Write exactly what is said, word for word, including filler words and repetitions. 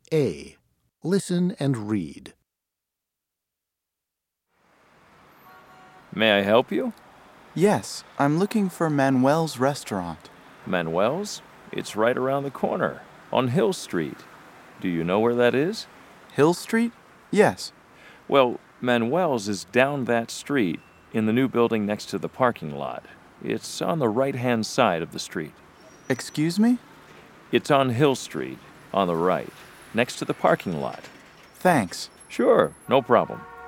A. Listen and read. May I help you? Yes, I'm looking for Manuel's restaurant. Manuel's? It's right around the corner, on Hill Street. Do you know where that is? Hill Street? Yes. Well, Manuel's is down that street, in the new building next to the parking lot. It's on the right-hand side of the street. Excuse me? It's on Hill Street, on the right, next to the parking lot. Thanks. Sure, no problem.